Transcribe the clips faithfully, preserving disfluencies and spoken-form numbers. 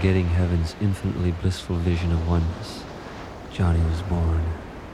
forgetting heaven's infinitely blissful vision of oneness, Johnny was born.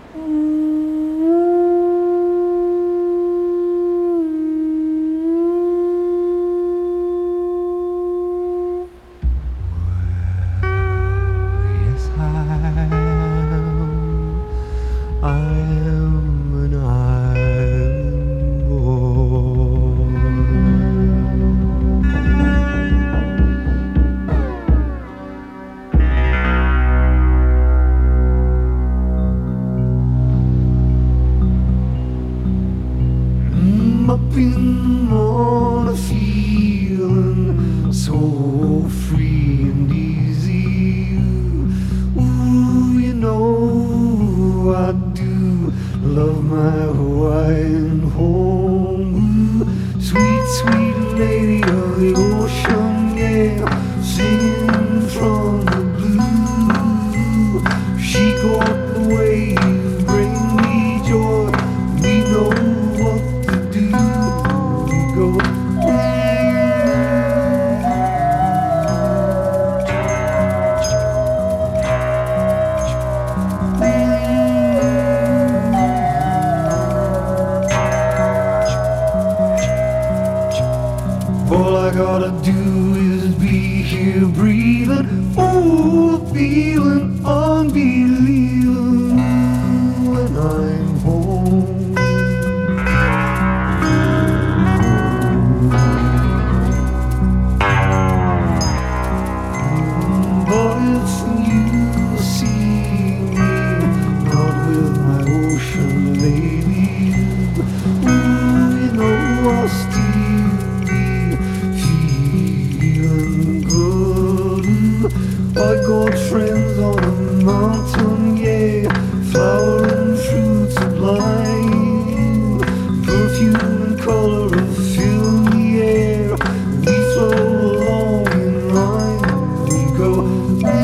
Up in the morning, feeling so free and easy. Ooh, you know I do love my Hawaiian home. Ooh, sweet, sweet lady of the ocean, yeah, singing from the blue. She got the way you bring me joy. We know what to do. We go. All I gotta do is be here breathing. Oh, feeling unbelieving when I'm home. But it's you see me, not with my ocean lady. Ooh, you know I'll still be feeling good. I got friends on a mountain, yeah, flowering fruits sublime, perfume and color and fill the air. We flow along in line, we go.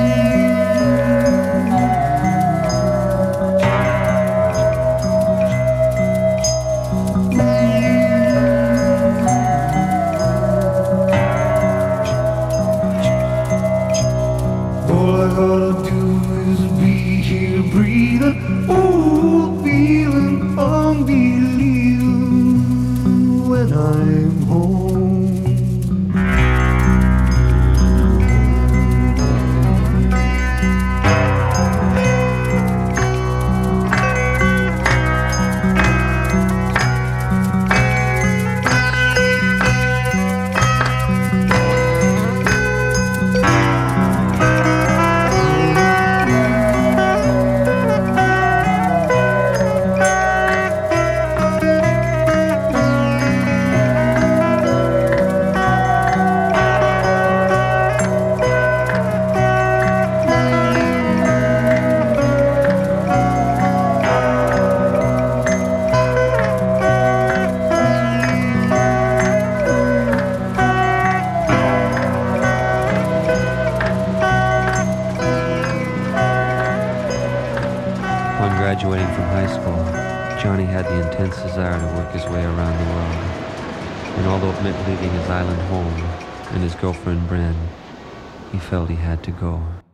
All I gotta do is be here breathing. Oh, feeling unbelieving when I'm home. Upon graduating from high school, Johnny had the intense desire to work his way around the world. And although it meant leaving his island home and his girlfriend Bren, he felt he had to go.